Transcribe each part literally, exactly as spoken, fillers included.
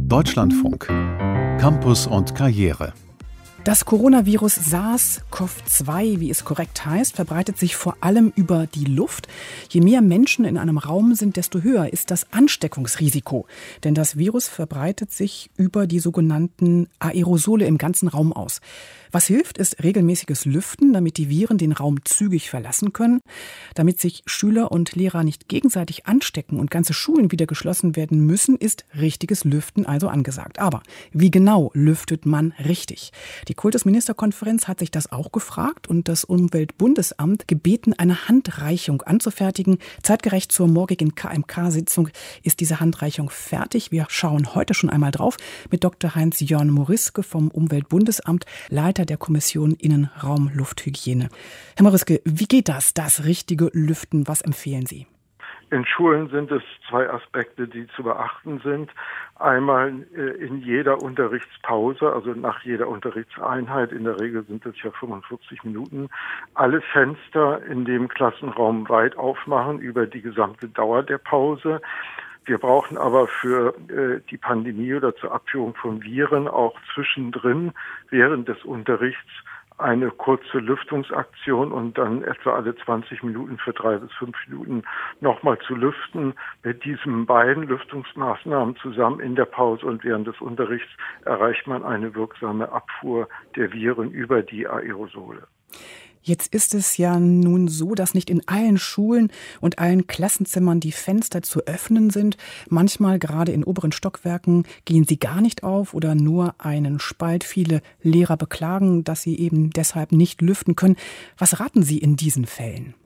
Deutschlandfunk. Campus und Karriere. Das Coronavirus SARS-C o V zwei, wie es korrekt heißt, verbreitet sich vor allem über die Luft. Je mehr Menschen in einem Raum sind, desto höher ist das Ansteckungsrisiko. Denn das Virus verbreitet sich über die sogenannten Aerosole im ganzen Raum aus. Was hilft, ist regelmäßiges Lüften, damit die Viren den Raum zügig verlassen können. Damit sich Schüler und Lehrer nicht gegenseitig anstecken und ganze Schulen wieder geschlossen werden müssen, ist richtiges Lüften also angesagt. Aber wie genau lüftet man richtig? Die Kultusministerkonferenz hat sich das auch gefragt und das Umweltbundesamt gebeten, eine Handreichung anzufertigen. Zeitgerecht zur morgigen K M K-Sitzung ist diese Handreichung fertig. Wir schauen heute schon einmal drauf mit Doktor Heinz-Jörn Moriske vom Umweltbundesamt, Leiter der Kommission Innenraum-Lufthygiene. Herr Moriske, wie geht das, das richtige Lüften? Was empfehlen Sie? In Schulen sind es zwei Aspekte, die zu beachten sind. Einmal in jeder Unterrichtspause, also nach jeder Unterrichtseinheit, in der Regel sind es ja fünfundvierzig Minuten, alle Fenster in dem Klassenraum weit aufmachen über die gesamte Dauer der Pause. Wir brauchen aber für äh, die Pandemie oder zur Abführung von Viren auch zwischendrin während des Unterrichts eine kurze Lüftungsaktion und dann etwa alle zwanzig Minuten für drei bis fünf Minuten nochmal zu lüften. Mit diesen beiden Lüftungsmaßnahmen zusammen in der Pause und während des Unterrichts erreicht man eine wirksame Abfuhr der Viren über die Aerosole. Jetzt ist es ja nun so, dass nicht in allen Schulen und allen Klassenzimmern die Fenster zu öffnen sind. Manchmal, gerade in oberen Stockwerken, gehen sie gar nicht auf oder nur einen Spalt. Viele Lehrer beklagen, dass sie eben deshalb nicht lüften können. Was raten Sie in diesen Fällen?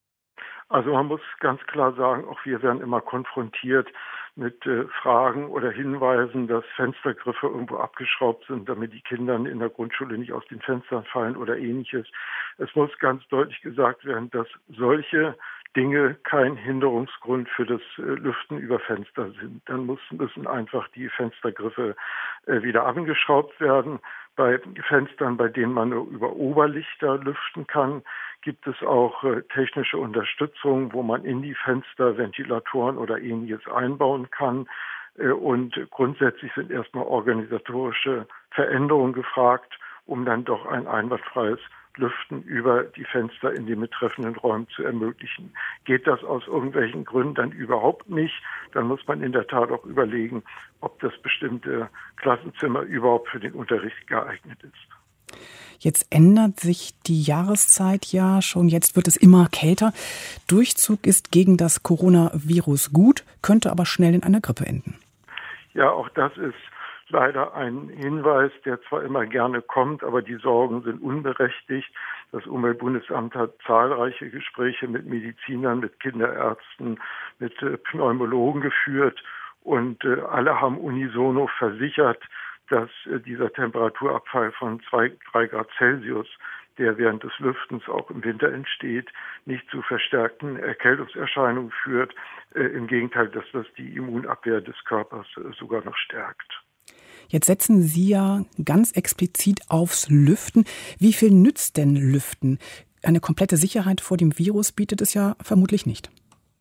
Also man muss ganz klar sagen, auch wir werden immer konfrontiert mit äh, Fragen oder Hinweisen, dass Fenstergriffe irgendwo abgeschraubt sind, damit die Kinder in der Grundschule nicht aus den Fenstern fallen oder ähnliches. Es muss ganz deutlich gesagt werden, dass solche Dinge kein Hinderungsgrund für das äh, Lüften über Fenster sind. Dann müssen, müssen einfach die Fenstergriffe äh, wieder angeschraubt werden. Bei Fenstern, bei denen man nur über Oberlichter lüften kann, gibt es auch äh, technische Unterstützung, wo man in die Fenster Ventilatoren oder ähnliches einbauen kann. Äh, und grundsätzlich sind erstmal organisatorische Veränderungen gefragt, um dann doch ein einwandfreies Lüften über die Fenster in den betreffenden Räumen zu ermöglichen. Geht das aus irgendwelchen Gründen dann überhaupt nicht, dann muss man in der Tat auch überlegen, ob das bestimmte Klassenzimmer überhaupt für den Unterricht geeignet ist. Jetzt ändert sich die Jahreszeit ja schon, jetzt wird es immer kälter. Durchzug ist gegen das Coronavirus gut, könnte aber schnell in einer Grippe enden. Ja, auch das ist leider ein Hinweis, der zwar immer gerne kommt, aber die Sorgen sind unberechtigt. Das Umweltbundesamt hat zahlreiche Gespräche mit Medizinern, mit Kinderärzten, mit Pneumologen geführt und äh, alle haben unisono versichert, dass äh, dieser Temperaturabfall von zwei, drei Grad Celsius, der während des Lüftens auch im Winter entsteht, nicht zu verstärkten Erkältungserscheinungen führt. Äh, Im Gegenteil, dass das die Immunabwehr des Körpers äh, sogar noch stärkt. Jetzt setzen Sie ja ganz explizit aufs Lüften. Wie viel nützt denn Lüften? Eine komplette Sicherheit vor dem Virus bietet es ja vermutlich nicht.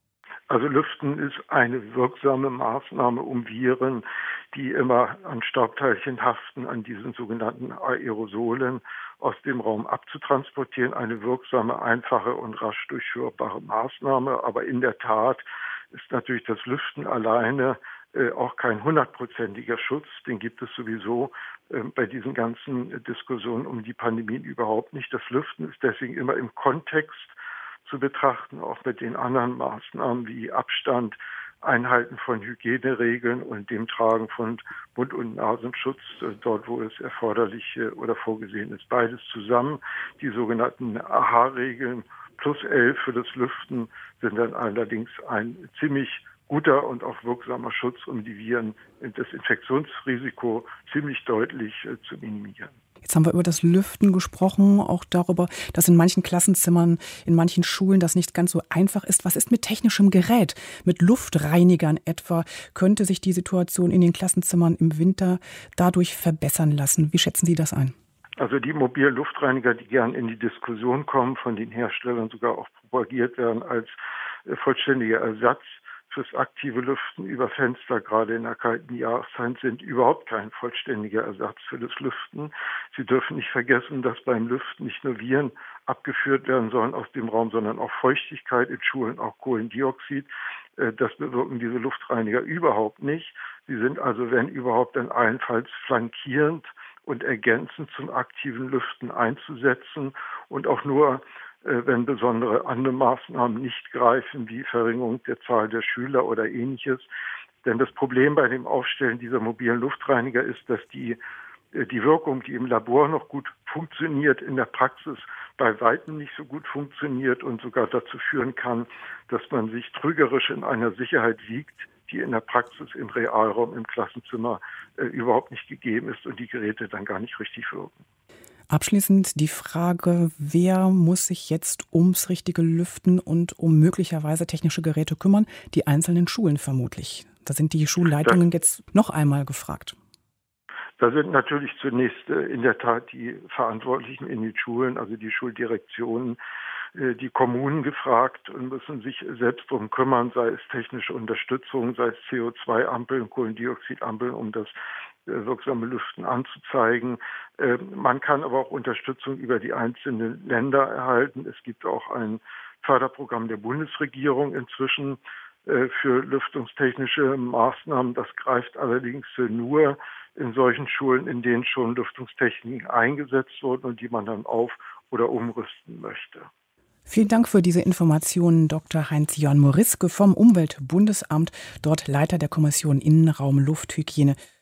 Also Lüften ist eine wirksame Maßnahme, um Viren, die immer an Staubteilchen haften, an diesen sogenannten Aerosolen aus dem Raum abzutransportieren. Eine wirksame, einfache und rasch durchführbare Maßnahme. Aber in der Tat ist natürlich das Lüften alleine äh, auch kein hundertprozentiger Schutz. Den gibt es sowieso äh, bei diesen ganzen Diskussionen um die Pandemien überhaupt nicht. Das Lüften ist deswegen immer im Kontext zu betrachten, auch mit den anderen Maßnahmen wie Abstand, Einhalten von Hygieneregeln und dem Tragen von Mund- und Nasenschutz, äh, dort wo es erforderlich äh, oder vorgesehen ist. Beides zusammen, die sogenannten A H-Regeln plus elf für das Lüften sind dann allerdings ein ziemlich guter und auch wirksamer Schutz, um die Viren, das Infektionsrisiko ziemlich deutlich äh, zu minimieren. Jetzt haben wir über das Lüften gesprochen, auch darüber, dass in manchen Klassenzimmern, in manchen Schulen das nicht ganz so einfach ist. Was ist mit technischem Gerät, mit Luftreinigern etwa? Könnte sich die Situation in den Klassenzimmern im Winter dadurch verbessern lassen? Wie schätzen Sie das ein? Also die mobilen Luftreiniger, die gern in die Diskussion kommen, von den Herstellern sogar auch propagiert werden als äh, vollständiger Ersatz Praxis aktive Lüften über Fenster, gerade in der kalten Jahreszeit, sind überhaupt kein vollständiger Ersatz für das Lüften. Sie dürfen nicht vergessen, dass beim Lüften nicht nur Viren abgeführt werden sollen aus dem Raum, sondern auch Feuchtigkeit, in Schulen auch Kohlendioxid. Das bewirken diese Luftreiniger überhaupt nicht. Sie sind also, wenn überhaupt, dann allenfalls flankierend und ergänzend zum aktiven Lüften einzusetzen und auch nur, wenn besondere andere Maßnahmen nicht greifen, wie Verringerung der Zahl der Schüler oder Ähnliches. Denn das Problem bei dem Aufstellen dieser mobilen Luftreiniger ist, dass die, die Wirkung, die im Labor noch gut funktioniert, in der Praxis bei weitem nicht so gut funktioniert und sogar dazu führen kann, dass man sich trügerisch in einer Sicherheit wiegt, die in der Praxis im Realraum, im Klassenzimmer äh, überhaupt nicht gegeben ist und die Geräte dann gar nicht richtig wirken. Abschließend die Frage, wer muss sich jetzt ums richtige Lüften und um möglicherweise technische Geräte kümmern? Die einzelnen Schulen vermutlich. Da sind die Schulleitungen das, jetzt noch einmal gefragt. Da sind natürlich zunächst äh, in der Tat die Verantwortlichen in den Schulen, also die Schuldirektionen, äh, die Kommunen gefragt und müssen sich selbst darum kümmern, sei es technische Unterstützung, sei es C O zwei Ampeln, Kohlendioxidampeln, um das wirksame Lüften anzuzeigen. Man kann aber auch Unterstützung über die einzelnen Länder erhalten. Es gibt auch ein Förderprogramm der Bundesregierung inzwischen für lüftungstechnische Maßnahmen. Das greift allerdings nur in solchen Schulen, in denen schon Lüftungstechniken eingesetzt wurden und die man dann auf- oder umrüsten möchte. Vielen Dank für diese Informationen, Doktor Heinz-Jörn Moriske vom Umweltbundesamt, dort Leiter der Kommission Innenraum Lufthygiene.